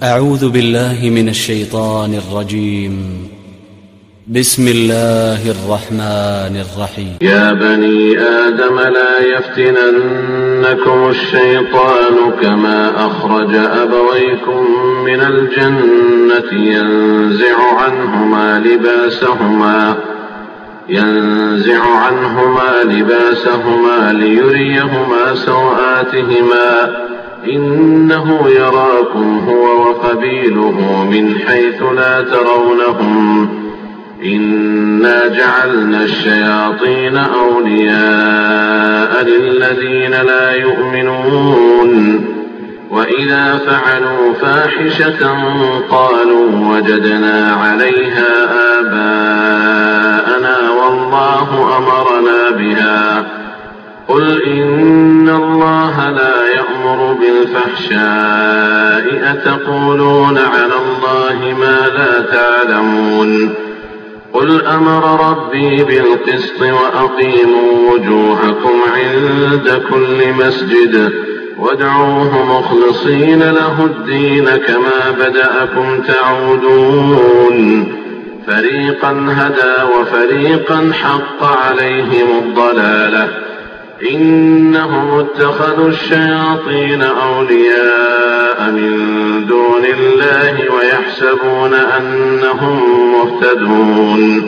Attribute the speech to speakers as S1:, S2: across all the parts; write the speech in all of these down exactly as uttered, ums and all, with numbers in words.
S1: أعوذ بالله من الشيطان الرجيم. بسم الله الرحمن الرحيم.
S2: يا بني آدم لا يفتننكم الشيطان كما أخرج أبويكم من الجنة ينزع عنهما لباسهما ينزع عنهما لباسهما ليريهما سوآتهما إنه يراكم هو وقبيله من حيث لا ترونهم إنا جعلنا الشياطين أولياء للذين لا يؤمنون وإذا فعلوا فاحشة قالوا وجدنا عليها آباءنا والله أمرنا بها قل إن الله لا يأمر بالفحشاء أتقولون على الله ما لا تعلمون قل أمر ربي بالقسط وأقيموا وجوهكم عند كل مسجد وادعوه مخلصين له الدين كما بدأكم تعودون فريقا هدى وفريقا حق عليهم الضلالة إنهم اتخذوا الشياطين أولياء من دون الله ويحسبون أنهم مهتدون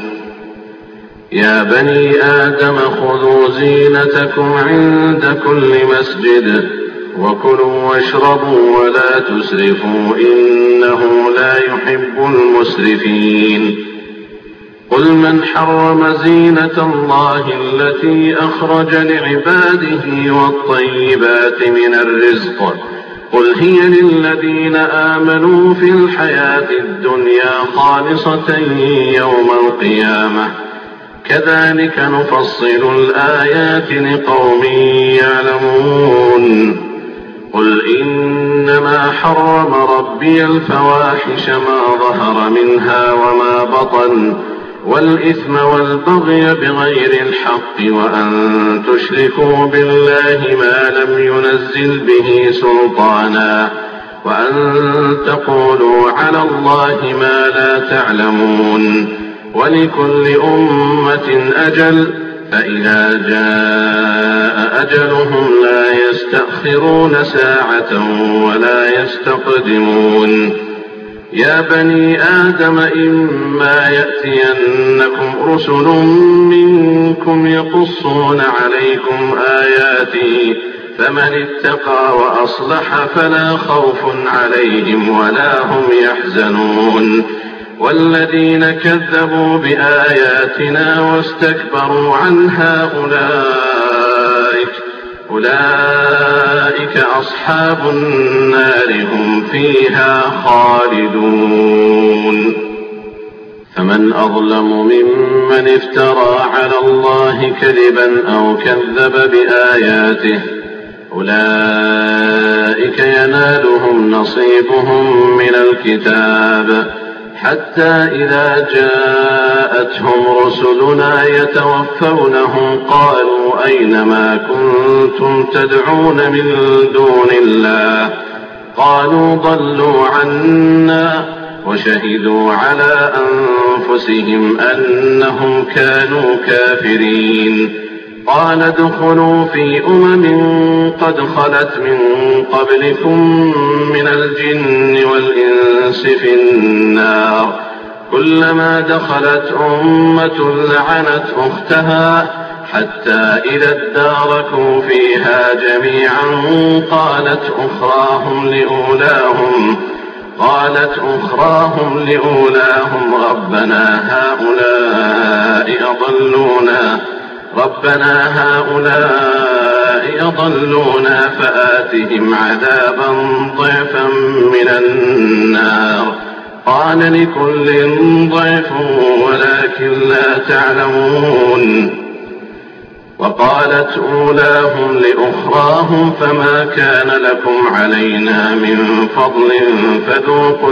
S2: يا بني آدم خذوا زينتكم عند كل مسجد وكلوا واشربوا ولا تسرفوا إنه لا يحب المسرفين قل من حرم زينة الله التي أخرج لعباده والطيبات من الرزق قل هي للذين آمنوا في الحياة الدنيا خالصة يوم القيامة كذلك نفصل الآيات لقوم يعلمون قل إنما حرم ربي الفواحش ما ظهر منها وما بطن والإثم والبغي بغير الحق وأن تشركوا بالله ما لم ينزل به سلطانا وأن تقولوا على الله ما لا تعلمون ولكل أمة أجل فإذا جاء أجلهم لا يستأخرون ساعة ولا يستقدمون يا بني آدم إما يأتينكم رسل منكم يقصون عليكم آياتي فمن اتقى وأصلح فلا خوف عليهم ولا هم يحزنون والذين كذبوا بآياتنا واستكبروا عنها أولئك أولئك أصحاب النار هم فيها خالدون فمن أظلم ممن افترى على الله كذبا أو كذب بآياته أولئك ينالهم نصيبهم من الكتاب حتى إذا جاءتهم رسلنا يتوفونهم قالوا أين ما كنتم تدعون من دون الله قالوا ضلوا عنا وشهدوا على أنفسهم أنهم كانوا كافرين قال ادخلوا في أمم قد خلت من قبلكم من الجن والإنس في النار كلما دخلت أمة لعنت أختها حتى إذا اداركوا فيها جميعا قالت أخراهم لأولاهم قالت أخراهم لأولاهم ربنا هؤلاء أضلونا ربنا هؤلاء أضلونا فآتهم عذابا ضعفا من النار قال لكل ضعف ولكن لا تعلمون وقالت أولاهم لأخراهم فما كان لكم علينا من فضل فذوقوا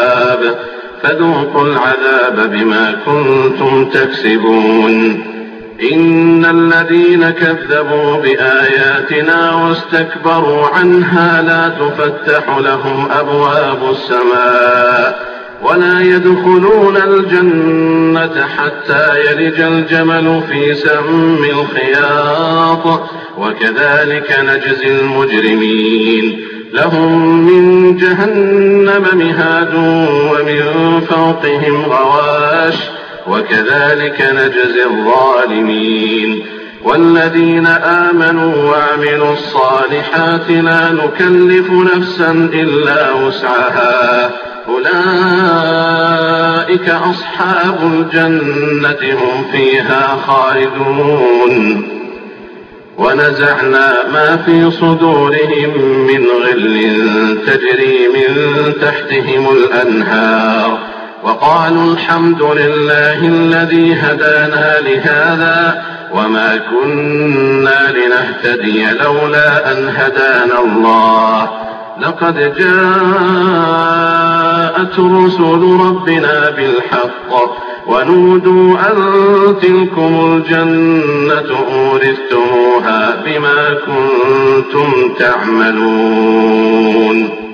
S2: العذاب فذوقوا العذاب بما كنتم تكسبون إن الذين كذبوا بآياتنا واستكبروا عنها لا تفتح لهم أبواب السماء ولا يدخلون الجنة حتى يلج الجمل في سم الخياط وكذلك نجزي المجرمين لهم من جهنم مهاد ومن فوقهم غواش وكذلك نجزي الظالمين والذين آمنوا وعملوا الصالحات لا نكلف نفسا إلا وسعها أولئك أصحاب الجنة هم فيها خالدون ونزعنا ما في صدورهم من غل تجري من تحتهم الأنهار وقالوا الحمد لله الذي هدانا لهذا وما كنا لنهتدي لولا أن هدانا الله لقد جاءت رسل ربنا بالحق ونودوا أن تلكم الجنة أورثتموها بما كنتم تعملون